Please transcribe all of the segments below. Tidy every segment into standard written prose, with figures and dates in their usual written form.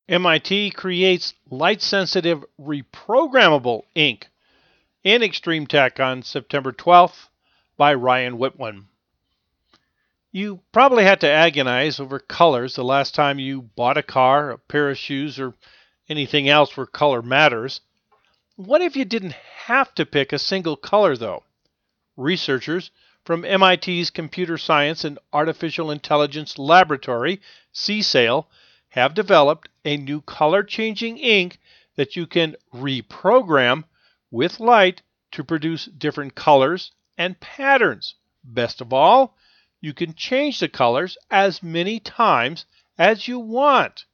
MIT creates light-sensitive reprogrammable ink in Extreme Tech on September 12th by Ryan Whitman. You probably had to agonize over colors the last time you bought a car, a pair of shoes, or anything else where color matters. What if you didn't have to pick a single color, though? Researchers from MIT's Computer Science and Artificial Intelligence Laboratory, CSAIL, have developed a new color-changing ink that you can reprogram with light to produce different colors and patterns. Best of all, you can change the colors as many times as you want.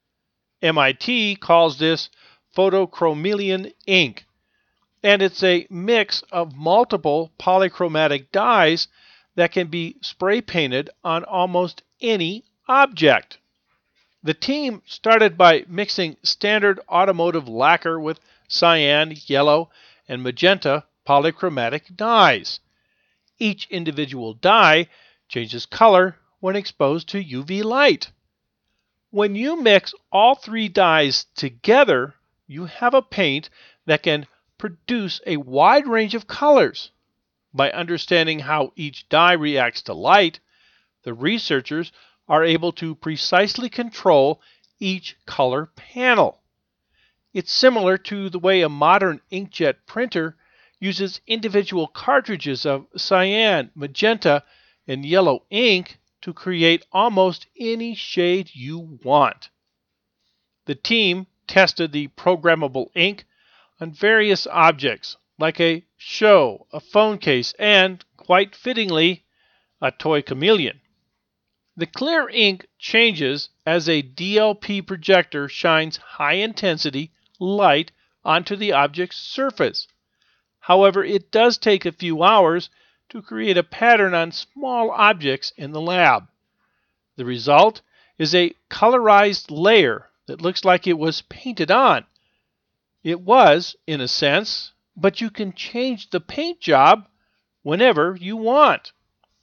MIT calls this photochromeleon ink, and it's a mix of multiple polychromatic dyes that can be spray painted on almost any object. The team started by mixing standard automotive lacquer with cyan, yellow, and magenta polychromatic dyes. Each individual dye changes color when exposed to UV light. When you mix all three dyes together, you have a paint that can produce a wide range of colors. By understanding how each dye reacts to light, the researchers are able to precisely control each color panel. It's similar to the way a modern inkjet printer uses individual cartridges of cyan, magenta, and yellow ink to create almost any shade you want. The team tested the programmable ink on various objects like a show, a phone case, and, quite fittingly, a toy chameleon. The clear ink changes as a DLP projector shines high-intensity light onto the object's surface. However, it does take a few hours to create a pattern on small objects in the lab. The result is a colorized layer that looks like it was painted on. It was, in a sense, but you can change the paint job whenever you want.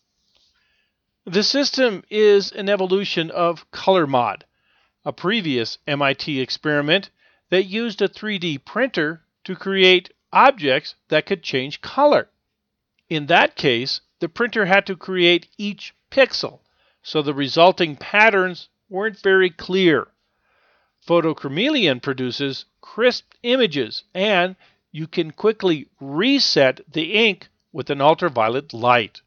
The system is an evolution of ColorMod, a previous MIT experiment that used a 3D printer to create objects that could change color. In that case, the printer had to create each pixel, so the resulting patterns weren't very clear. Photochromeleon produces crisp images, and you can quickly reset the ink with an ultraviolet light.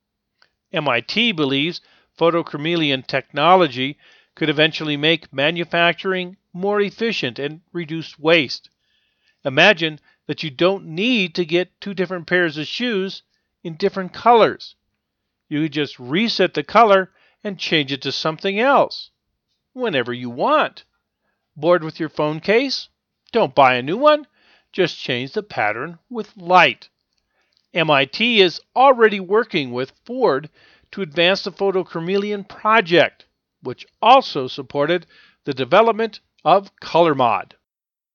MIT believes photochromeleon technology could eventually make manufacturing more efficient and reduce waste. Imagine that you don't need to get two different pairs of shoes in different colors. You could just reset the color and change it to something else whenever you want. Bored with your phone case? Don't buy a new one. Just change the pattern with light. MIT is already working with Ford to advance the photochromeleon project, which also supported the development of ColorMod.